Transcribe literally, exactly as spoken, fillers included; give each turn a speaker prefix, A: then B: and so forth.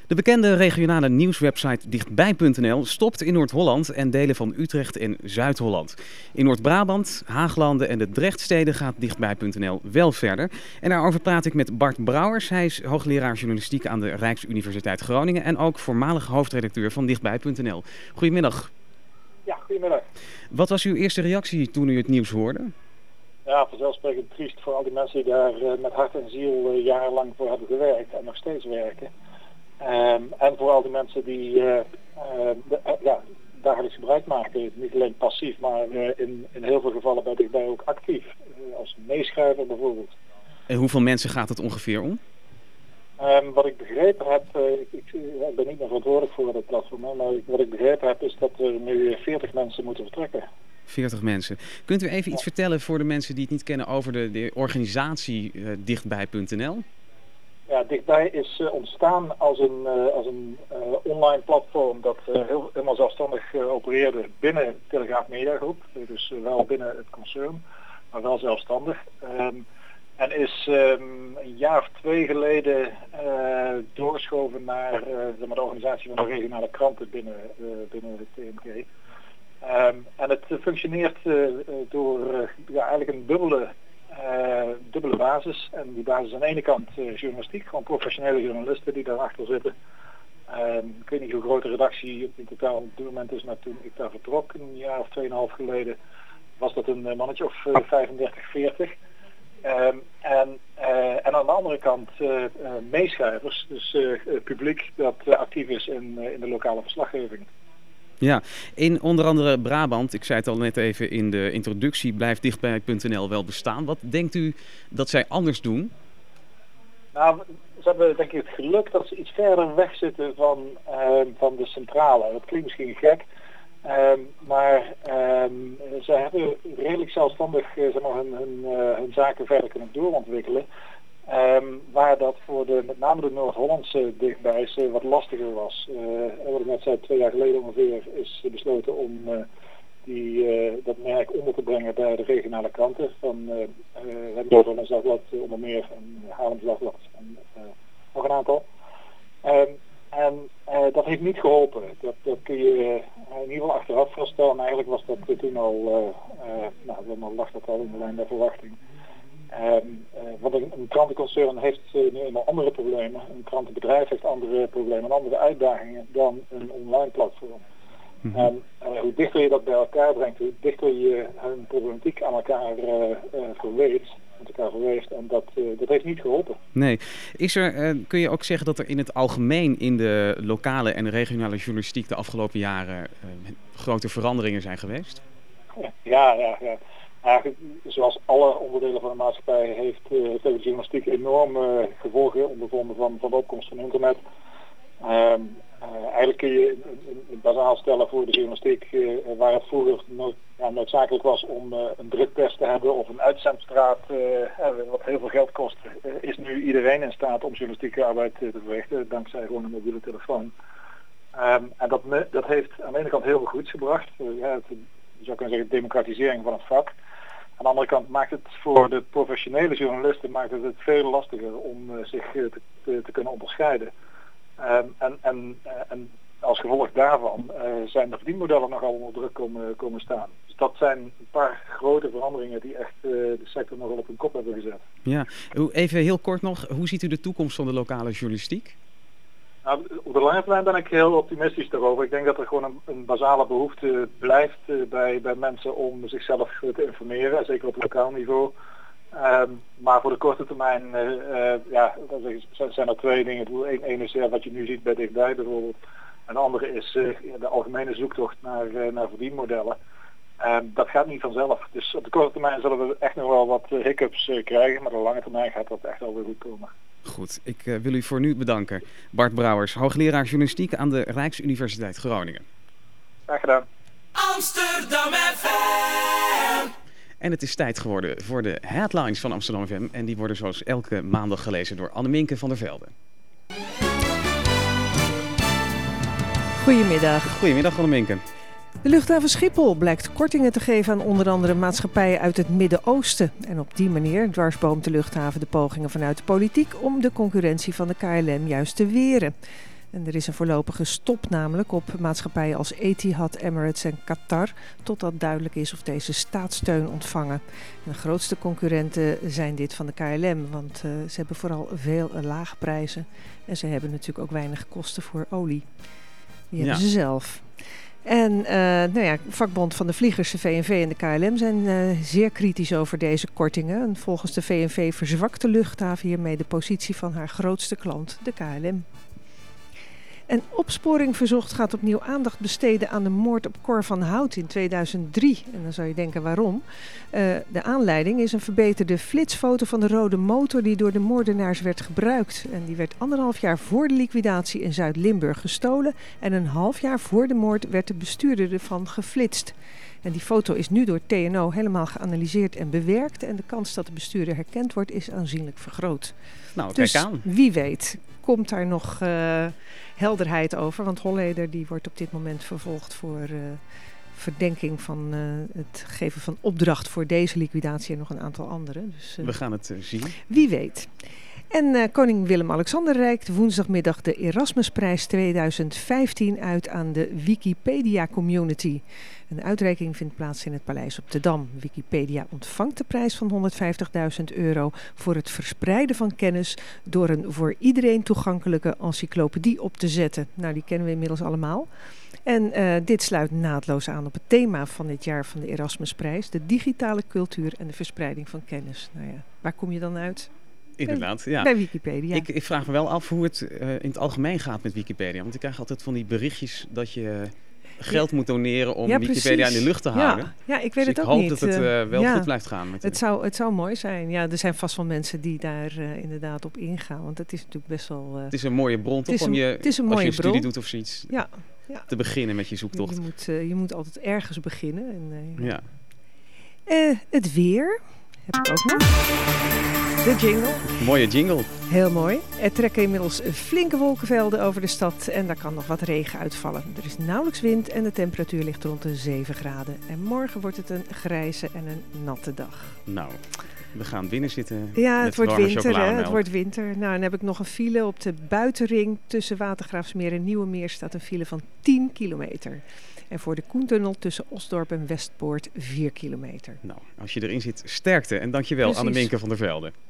A: De bekende regionale nieuwswebsite Dichtbij punt n l stopt in Noord-Holland en delen van Utrecht en Zuid-Holland. In Noord-Brabant, Haaglanden en de Drechtsteden gaat Dichtbij punt n l wel verder. En daarover praat ik met Bart Brouwers. Hij is hoogleraar journalistiek aan de Rijksuniversiteit Groningen en ook voormalig hoofdredacteur van Dichtbij punt n l. Goedemiddag.
B: Ja, goedemiddag.
A: Wat was uw eerste reactie toen u het nieuws hoorde?
B: Ja, vanzelfsprekend triest voor al die mensen die daar uh, met hart en ziel uh, jarenlang voor hebben gewerkt en nog steeds werken. Um, en voor al die mensen die uh, uh, de, uh, ja, dagelijks gebruik maken, niet alleen passief, maar uh, in, in heel veel gevallen bij Dichtbij ook actief. Uh, als meeschrijver bijvoorbeeld.
A: En hoeveel mensen gaat het ongeveer om?
B: Um, wat ik begrepen heb, uh, ik, ik, ik ben niet meer verantwoordelijk voor het platform, maar wat ik begrepen heb is dat er nu veertig mensen moeten vertrekken.
A: veertig mensen. Kunt u even iets vertellen voor de mensen die het niet kennen over de, de organisatie uh, Dichtbij punt n l?
B: Ja, Dichtbij is uh, ontstaan als een, uh, als een uh, online platform dat uh, heel, helemaal zelfstandig uh, opereerde binnen Telegraaf Media Groep. Dus uh, wel binnen het concern, maar wel zelfstandig. Um, en is um, een jaar of twee geleden uh, doorgeschoven naar uh, de, de organisatie van de regionale kranten binnen, uh, binnen het T M G. Um, en het uh, functioneert uh, door uh, ja, eigenlijk een dubbele, uh, dubbele basis. En die basis aan de ene kant uh, journalistiek, gewoon professionele journalisten die daarachter zitten. Um, ik weet niet hoe groot de redactie in totaal op dit moment is, maar toen ik daar vertrok, een jaar of tweeënhalf geleden, was dat een mannetje of uh, vijfendertig, veertig. Um, en, uh, en aan de andere kant uh, uh, meeschrijvers, dus uh, publiek dat uh, actief is in, uh, in de lokale verslaggeving.
A: Ja, in onder andere Brabant, ik zei het al net even in de introductie, blijft Dichtbij punt n l wel bestaan. Wat denkt u dat zij anders doen?
B: Nou, ze hebben denk ik het geluk dat ze iets verder weg zitten van, uh, van de centrale. Dat klinkt misschien gek, uh, maar uh, ze hebben redelijk zelfstandig uh, zeg maar, hun, hun, uh, hun zaken verder kunnen doorontwikkelen. Um, waar dat voor de, met name de Noord-Hollandse dichtbij's uh, wat lastiger was. Uh, wat ik net zei, twee jaar geleden ongeveer is besloten om uh, die, uh, dat merk onder te brengen bij de regionale kranten. Van uh, uh, het Noord-Hollands Dagblad uh, onder meer en Haarlems Dagblad en uh, nog een aantal. Um, en uh, dat heeft niet geholpen. Dat, dat kun je uh, in ieder geval achteraf vaststellen. En eigenlijk was dat uh, toen al, uh, uh, nou, dan lag dat al in de lijn der verwachting. Um, uh, want een, een krantenconcern heeft uh, nu eenmaal andere problemen. Een krantenbedrijf heeft andere problemen, andere uitdagingen dan een online platform. Mm-hmm. En uh, hoe dichter je dat bij elkaar brengt, hoe dichter je hun problematiek aan elkaar uh, uh, verweeft, met elkaar verweeft. En dat, uh, dat heeft niet geholpen.
A: Nee. Is er, uh, kun je ook zeggen dat er in het algemeen in de lokale en regionale journalistiek de afgelopen jaren uh, grote veranderingen zijn geweest?
B: Ja, ja, ja. Eigenlijk, zoals alle onderdelen van de maatschappij heeft uh, de journalistiek enorme uh, gevolgen ondervonden van, van de opkomst van internet. Um, uh, eigenlijk kun je een, een bazaal stellen voor de journalistiek uh, waar het vroeger nood, ja, noodzakelijk was om uh, een drukpers te hebben of een uitzendstraat, uh, wat heel veel geld kost, uh, is nu iedereen in staat om journalistieke arbeid uh, te verrichten, dankzij gewoon een mobiele telefoon. Um, en dat, dat heeft aan de ene kant heel veel goeds gebracht. Uh, ja, het, je zou kunnen zeggen democratisering van het vak. Aan de andere kant maakt het voor de professionele journalisten maakt het, het veel lastiger om uh, zich uh, te, te, te kunnen onderscheiden. Um, en, en, uh, en als gevolg daarvan uh, zijn de verdienmodellen nogal onder druk komen, komen staan. Dus dat zijn een paar grote veranderingen die echt uh, de sector nogal op hun kop hebben gezet.
A: Ja, even heel kort nog, hoe ziet u de toekomst van de lokale journalistiek?
B: Nou, op de lange termijn ben ik heel optimistisch daarover. Ik denk dat er gewoon een, een basale behoefte blijft uh, bij, bij mensen om zichzelf uh, te informeren, zeker op lokaal niveau. Um, maar voor de korte termijn uh, uh, ja, zijn er twee dingen. Eén is ja, wat je nu ziet bij Dichtbij bijvoorbeeld. En de andere is uh, de algemene zoektocht naar, uh, naar verdienmodellen. Um, dat gaat niet vanzelf. Dus op de korte termijn zullen we echt nog wel wat uh, hiccups uh, krijgen. Maar op de lange termijn gaat dat echt wel weer goed komen.
A: Goed, ik uh, wil u voor nu bedanken. Bart Brouwers, hoogleraar journalistiek aan de Rijksuniversiteit Groningen.
B: Graag gedaan.
C: Amsterdam F M.
A: En het is tijd geworden voor de headlines van Amsterdam F M. En die worden zoals elke maandag gelezen door Anneminke van der Velde.
D: Goedemiddag.
A: Goedemiddag Anneminke.
D: De luchthaven Schiphol blijkt kortingen te geven aan onder andere maatschappijen uit het Midden-Oosten. En op die manier dwarsboomt de luchthaven de pogingen vanuit de politiek om de concurrentie van de K L M juist te weren. En er is een voorlopige stop namelijk op maatschappijen als Etihad, Emirates en Qatar, totdat duidelijk is of deze staatssteun ontvangen. En de grootste concurrenten zijn dit van de K L M, want uh, ze hebben vooral veel uh, lage prijzen en ze hebben natuurlijk ook weinig kosten voor olie. Die hebben
A: Ja.
D: ze zelf. En uh, nou ja, vakbond van de vliegers, de V N V en de K L M zijn uh, zeer kritisch over deze kortingen. En volgens de V N V verzwakt de luchthaven hiermee de positie van haar grootste klant, de K L M. En Opsporing Verzocht gaat opnieuw aandacht besteden aan de moord op Cor van Hout in tweeduizend drie. En dan zou je denken waarom. Uh, de aanleiding is een verbeterde flitsfoto van de rode motor die door de moordenaars werd gebruikt. En die werd anderhalf jaar voor de liquidatie in Zuid-Limburg gestolen. En een half jaar voor de moord werd de bestuurder ervan geflitst. En die foto is nu door T N O helemaal geanalyseerd en bewerkt. En de kans dat de bestuurder herkend wordt is aanzienlijk vergroot.
A: Nou,
D: Dus
A: kijk aan.
D: wie weet komt daar nog uh, helderheid over. Want Holleder die wordt op dit moment vervolgd voor uh, verdenking van uh, het geven van opdracht voor deze liquidatie en nog een aantal andere. Dus, uh,
A: We gaan het uh, zien.
D: wie weet. En uh, koning Willem-Alexander reikt woensdagmiddag de Erasmusprijs tweeduizend vijftien uit aan de Wikipedia Community. Een uitreiking vindt plaats in het Paleis op de Dam. Wikipedia ontvangt de prijs van honderdvijftigduizend euro voor het verspreiden van kennis door een voor iedereen toegankelijke encyclopedie op te zetten. Nou, die kennen we inmiddels allemaal. En uh, dit sluit naadloos aan op het thema van dit jaar van de Erasmusprijs. De digitale cultuur en de verspreiding van kennis. Nou ja, waar kom je dan uit?
A: Inderdaad, ja.
D: Bij Wikipedia.
A: Ik, ik vraag me wel af hoe het uh, in het algemeen gaat met Wikipedia. Want ik krijg altijd van die berichtjes dat je geld ja. moet doneren om
D: ja,
A: Wikipedia in de lucht te houden.
D: Ja, ja ik weet
A: dus
D: het
A: ik
D: ook
A: hoop
D: niet.
A: dat het uh, wel
D: ja.
A: goed blijft gaan. Met
D: het, zou, het zou mooi zijn. Ja, er zijn vast wel mensen die daar uh, inderdaad op ingaan. Want het is natuurlijk best wel... Uh,
A: het is een mooie bron toch?
D: Een,
A: om je,
D: het is een
A: als
D: mooie
A: je een studie
D: bron.
A: doet of zoiets,
D: ja, ja.
A: te beginnen met je zoektocht.
D: Je moet, uh, je moet altijd ergens beginnen. En, uh,
A: ja.
D: Uh, het weer heb ik ook nog. De jingle.
A: Mooie jingle.
D: Heel mooi. Er trekken inmiddels flinke wolkenvelden over de stad en daar kan nog wat regen uitvallen. Er is nauwelijks wind en de temperatuur ligt rond de zeven graden. En morgen wordt het een grijze en een natte dag.
A: Nou, we gaan binnen zitten.
D: Ja,
A: met
D: het wordt
A: warme
D: winter. Hè? Het
A: chocolademelk.
D: wordt winter. Nou, dan heb ik nog een file op de buitenring tussen Watergraafsmeer en Nieuwemeer staat een file van tien kilometer. En voor de Koentunnel tussen Osdorp en Westpoort vier kilometer.
A: Nou, als je erin zit, sterkte. En dankjewel
D: Precies.
A: Anneminke van der Velde.